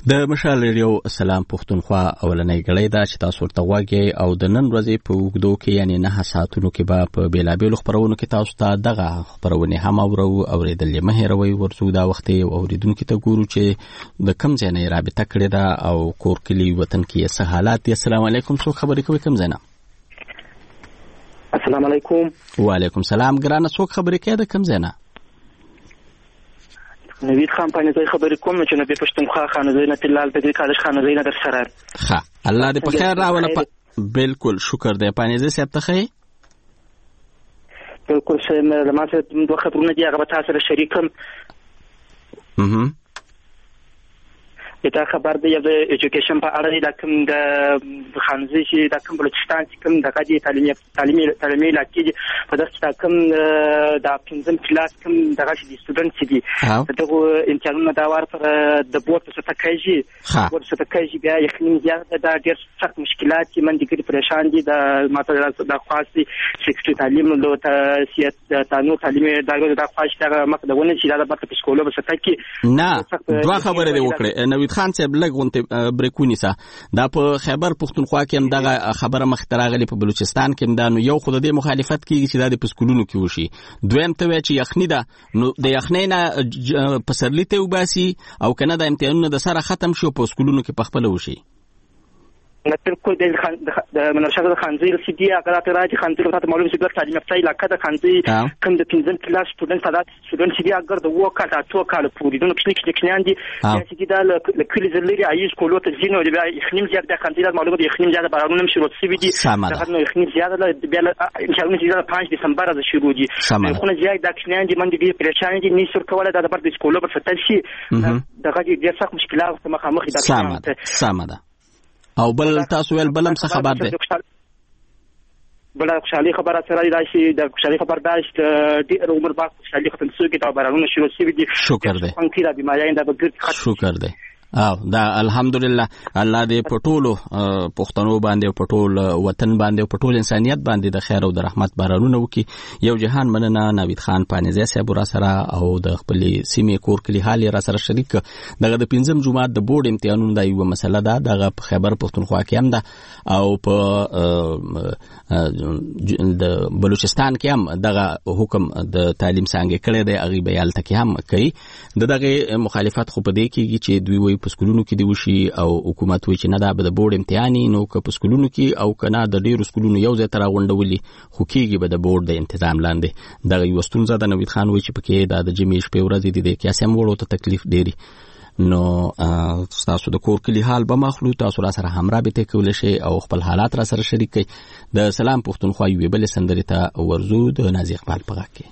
د مشال ریډیو سلام پښتونخوا اولنۍ غړې دا چې تاسو ورته واګي او د نن ورځې په وګدو کې یعنی نه ساعتونو کې به په بیلابېلو خبرونو کې تاسو ته دغه خبرونه هم اورو اوریدل یې مهروي ورسو دا وخت اوریدونکو ته ګورو چې د کم ځای نه رابطه کړې ده او کور کلی وطن کې څه حالات دي. السلام علیکم، څو خبرې کوي کم ځای نه؟ السلام علیکم. وعلیکم السلام. ګرانه څو خبرې کوي د کم ځای نه؟ نوید خان پانیزی خبرې کوم چې نبی پښتونخوا خانزی نه تلال په دې کالج خانزی نه در سره. ښه، الله دې په خیر راوله. بالکل شکر دې پانیزی صاحب ته خې. بالکل سم لمه څه دوه خبرونه دي هغه تاسو سره شریکم. اها دا خبر دی د ایجوکیشن په اړه د کوم د خانزي چې د کوم بلوچستان چې کوم د غدي تعلیمي تعلیمي تعلیمي لاکې په دغه کوم د پنځم کلاس کوم دغه چې سټوډنټ دي دغه امتحانونه دا ور پر د بورډ څخه تکایي ور څخه تکایي بیا یقین زیات د ډېر سخت مشکلات چې من دي ګری پریشان دي د ماته د خاصي سیکټ تعلیم له سیاست تانو تعلیمي دغه د خاص دغه مقدمه چې دا په سکولو بسته کې نه دوه خبره دی وکړه. نوید خان صاحب لګونته بریکونی سا دا په خیبر پښتونخوا کې هم دغه خبره مختراغلی په بلوچستان کې هم دا نو یو خود د مخالفت کیږي چې دا د پسکولونو کې وشي. دویم ته چې یخنی ده نو د یخنی نه پسرلیته وباسي او کنه د امتحانونو د سره ختم شو په سکولونو کې پخپل وشي. بالکل د منرشد خانزي رسیدي هغه راځي خانزي ته معلوم شي د تعلیم یافته علاقه د خانزي کوم د پنځم کلاس سټوډنټ صادات سټوډنټ چې اگر د وو کال تاسو کال پوری دونه کښنی کښنی کښنی اندي چې دا ل کلی زلري عايز کولو ته ځینو د اخنیم زیات د خانزي معلومات اخنیم زیات بارونه هم شروع شوی دي دا نو اخنیم زیات د بیا ان شاء الله چې پنځه دسمبر از شروع دي خو نه زیات د کښنی اندي من دي پریشان دي نشور کوله د بر د کولو په فتل شي دغه ډیر سخت مشکلات مخامخ دي. سمه ده سمه ده. او بل تاسو ول بلم څه خبر ده؟ بل خوشالي خبره سره راشي د خوشالي خبر داشت ډیر عمر با خوشالي ختم شو کې دا بارونه شروع شوی دي. شکر ده. پنځه د بیماری د بغیر شکر ده. او دا الحمدلله الله دې پټولو پښتنو باندې پټول وطن باندې پټول انسانيت باندې د خیر او د رحمت بارانونه وکي. یو جهان مننه نوید خان پانیزی صاحب را سره او د خپل سیمې کور کلی حال را سره شریک. دغه د پنځم جمعه د بورډ امتحانونو د یو مسله ده دغه په خیبر پښتونخوا کې هم ده او په د بلوچستان کې هم دغه حکم د تعلیم څنګه کړی دی هغه بیان تکي هم کوي. دغه مخالفت خو په دې کېږي چې دوی وي په سکولونو کې دی وشي او حکومت وی چې نه دا به د بورډ امتحاني نو که په سکولونو کې او کنه د ډیرو سکولونو یو ځای تر غونډولي خو کېږي به د بورډ د تنظیم لاندې. دغه یو ستونزه د نوید خان وی چې پکې دا د جمیش په ورځ دي د کیسه مورو ته تکلیف ډیری نو تاسو د کور کلی حال به مخلو تاسو را سره همراه به تکول شي او خپل حالات را سره شریک کړئ. د سلام پښتونخوا یو بل سندري ته ورزو د نازي اقبال پغا کې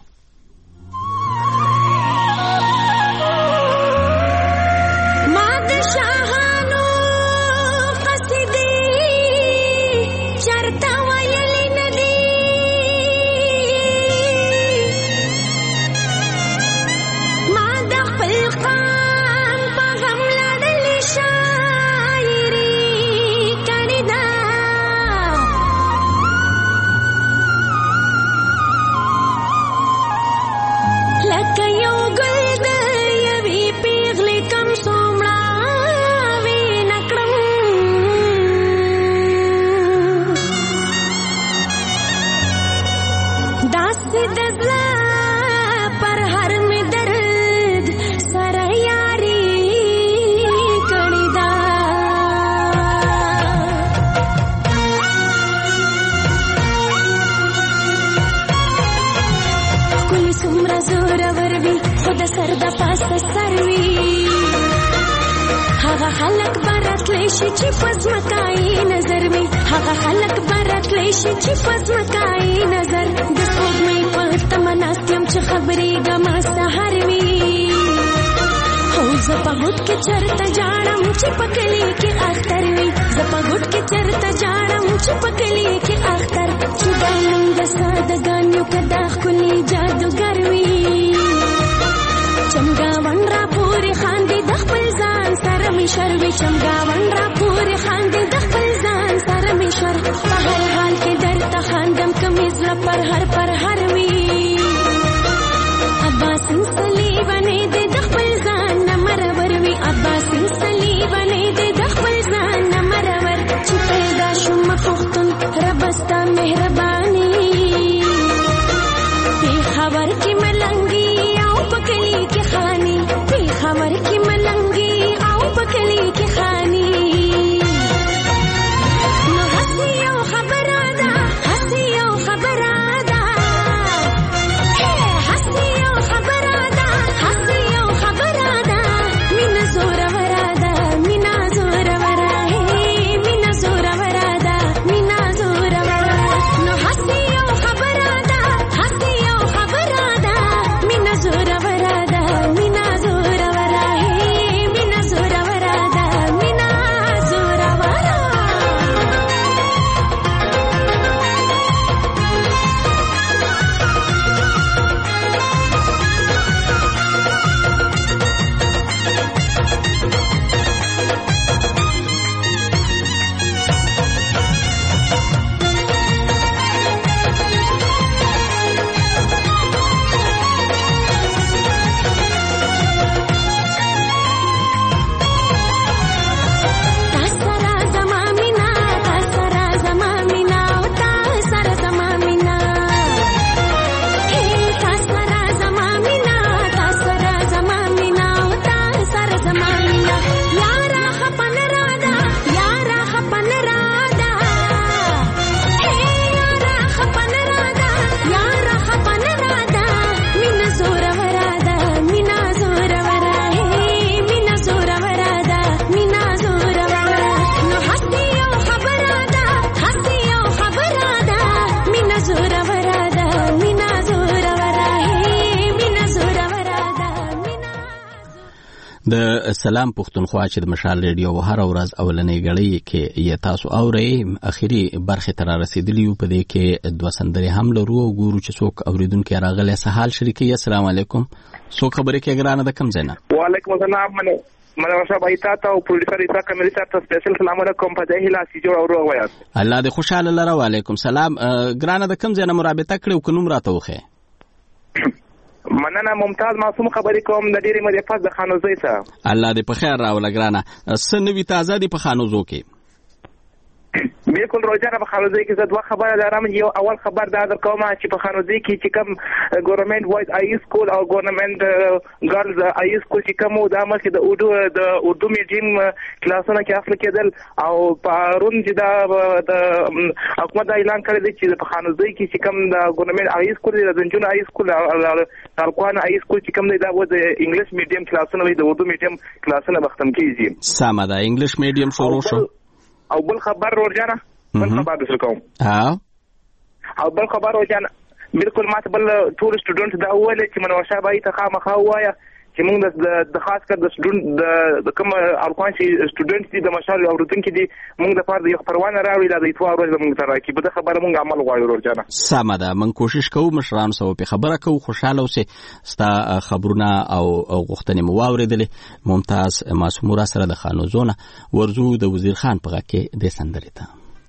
خلق برات لشي چې پس مکای نظر می هغه خلق برات لشي چې پس مکای نظر د څوک مې په تمناستم چې خبرې ګما سحر می هو زپا هوت کې چرته جاړم چې پکلی کې اختر وي زپا هوت کې چرته جاړم چې پکلی کې اختر چې باندې د ساده غانیو کدا خولي جادوګر وي چمګا ونرا پوری خاندي د خپل ځان سره می شروي چمګا ونرا پوری خاندي د خپل ځان سره می شر په هر حال کې درته خاندم کمیز ل پر هر پر هر وی ابا سنسلی باندې د خپل ځان نمر ور وی ابا سنسلی باندې سلام پښتونخوا چې د مشال ریډیو هر ورځ اولنې غړي کې یې تاسو اورئ اخیری برخه تر رسیدلی په دې کې دوه سندري هم لرو ګورو چې څوک اوریدونکو راغله سهال شریکي السلام علیکم څوک خبرې کې ګرانه د کم ځای نه وعلیکم السلام منو منوشه بایتا ته او پروډوسر ایسا کمری ته سپیشل سلام علیکم په دې هلا سي جوړ اورو وایي الله دې خوشاله لره وعلیکم سلام ګرانه د کم ځای نه مرابطه کړو کوم راته وخه مننه ممتاز معصوم خبرې کوم د ډېرې مده پس د خانوزۍ سره الله دې په خیر راوله ګرانه سنوي تازه دي په خانوزو کې بالکل روزانه په خانوزۍ کې زه دوه خبره لرم یو اول خبر دا درکوم چې په خانوزۍ کې چې کوم ګورنمنت وایز آی سکول او ګورنمنت ګرلز آی سکول چې کوم د امریکا د اردو د اردو میډیم کلاسونه کې اخلي کېدل او پرون چې دا د حکومت اعلان کړی دی چې په خانوزۍ کې چې کوم د ګورنمنت آی سکول د زنجون آی سکول تالقوان آی سکول چې کوم دی دا و د انګلیش میډیم کلاسونه وي د اردو میډیم کلاسونه ختم کیږي سمه ده انګلیش میډیم شروع شو او بل خبر ورجانه بل خبر درس کوم ها او بل خبر ورجانه بالکل ماته بل ټول سټوډنټ دا وایي چې منوشه بای ته خامخا وایا چې موږ د خاص کر د سټوډنټ د کوم افغان شي سټوډنټ دي د مشال اوردونکو دي موږ د فرض یو پروانه راوړي د ایتوا ورځ موږ تر راکی په خبره موږ عمل غواړو ورجانه سمه ده موږ کوشش کوو مشران سو په خبره کوو خوشاله اوسه ستا خبرونه او غوښتنې مو واوریدلې ممتاز معصوم را سره د خانوزونه ورزو د وزیر خان په غکه د سندرې ته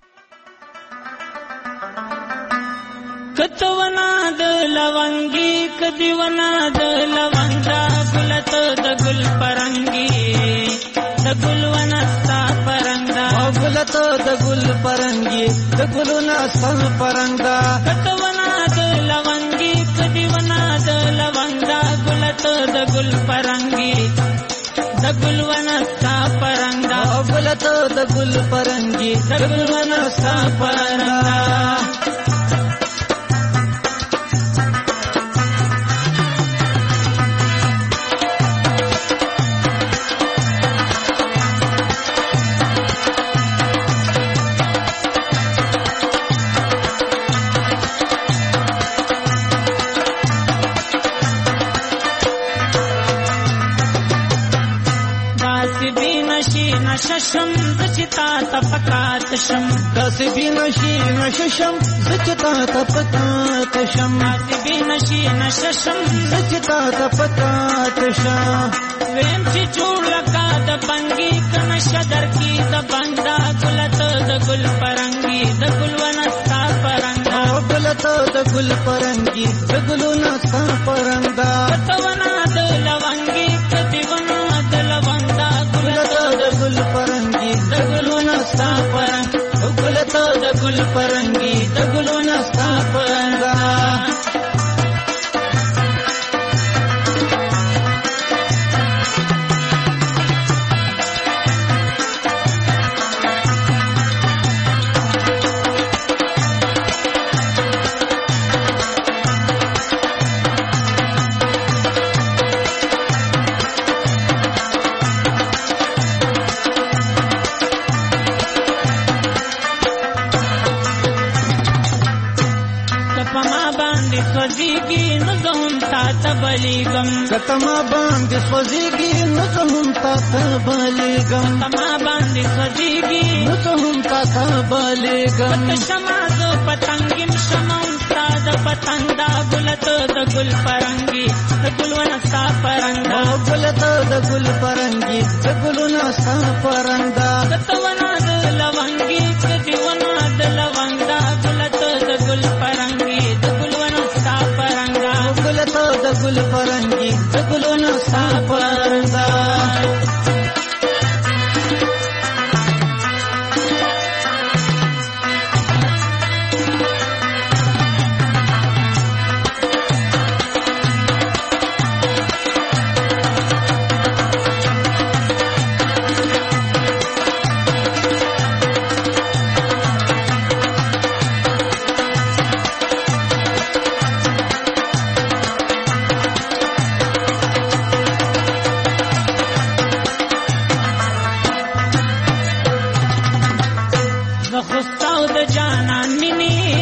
کتونا د لونګي کدیونا د لونګا ګلت د ګل پرنګي د ګلونا ستا پرنګا او ګلت د ګل پرنګي د ګلونا ستا پرنګا کتونا د لونګي کدیونا د لونګا ګلت د ګل پرنګي د ګلونا ستا پرنګا او ګلت د ګل پرنګي د ګلونا ستا پرنګا ششم زچتا تپکات شم داسبی نشی نششم زچتا تپکات شم داسبی نشی نششم زچتا تپکات شم ویم چې جوړ لگا د بنګي کن شدر کی د بندا ګلت د ګل پرنګي د ګلونستا پرنګا ګلت د ګل پرنګي د ګلونستا پرنګا کتونا د لونګي کتیونا د لوندا ګلت د ګل پرنګي د ګلونستا پرنګ ګلت د ګل پرنګي د ګلونستا پرنګا کتما باندې سوځيږي نو ته هم تا ته بلېږم کتما باندې سوځيږي نو ته هم تا ته بلېږم شمع زه پتنګم شمع ستا د پتنګ دا ګلت د ګل پرنګي د ګلونه ستا پرنګا ګلت د ګل پرنګي د ګلونه ستا پرنګا کتونا د لونګي کدیونا د لونګا ګلت د ګل پرنګي د ګلونه ستا پرنګا ګلت د ګل پرنګي د ګلونه ستا پرنګا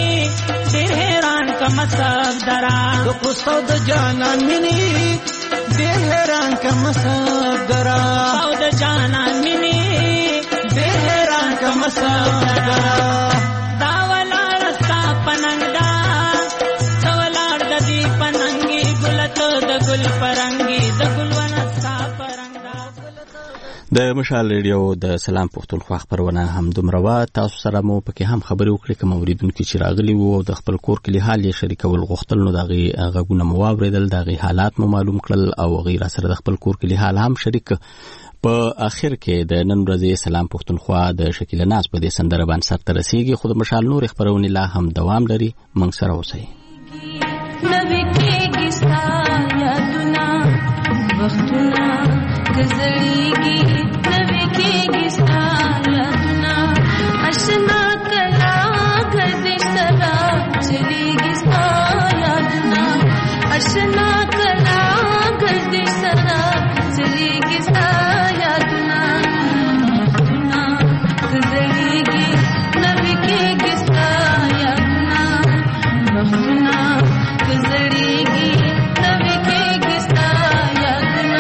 د قصو د جانان منی بهران کم سګرا او د جانان مینی بهران کم سګرا دا ولاړ ستا پننګ دا دا ولاړ د دې پننګي ګلته د ګل پرنګي د ګلونه ستا پرنګ د مشال ریډیو د سلام پښتونخوا خبرونه هم دومره وا. تاسو سره مو پکې هم خبرې وکړې کوم اوریدونکو چې راغلي وو او د خپل کور کلی حال یې شریکول غوښتل نو دغه غږونه مو واوریدل، دغه حالات مو معلوم کړل او غیر سره د خپل کور کلی حال هم شریک. په اخر کې د نن ورځې سلام پښتونخوا د شکیل ناز په دې سندره باندې سر ته رسیږي. خو د مشال نور خبرونه لا هم دوام لري، موږ سره اوسئ. نوې کېږي ستا یادونه وختونه گزریږي نوې کېږي ستا یادونه اشنا کلا ګرځې سره چلیږي ستا یادونه اشنا کلا ګرځې سره چلیږي ستا یادونه وختونه گزریږي نوې کېږي ستا یادونه وختونه گزریږي نوې کېږي ستا یادونه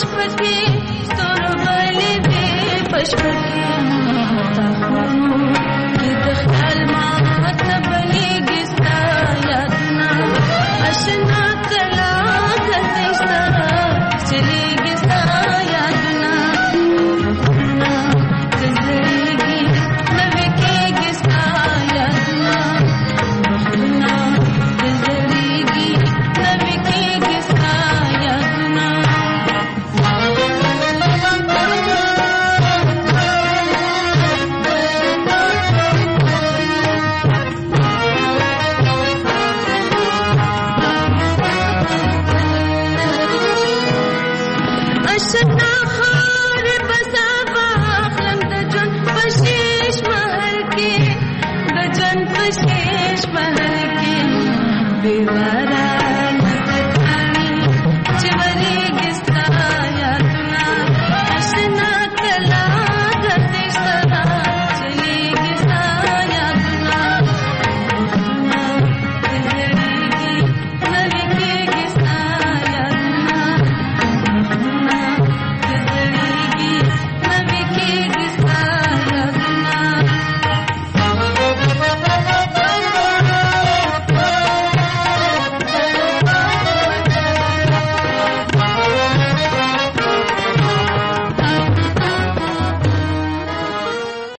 پشپکی ستور بلی بی پشپکی تا خونو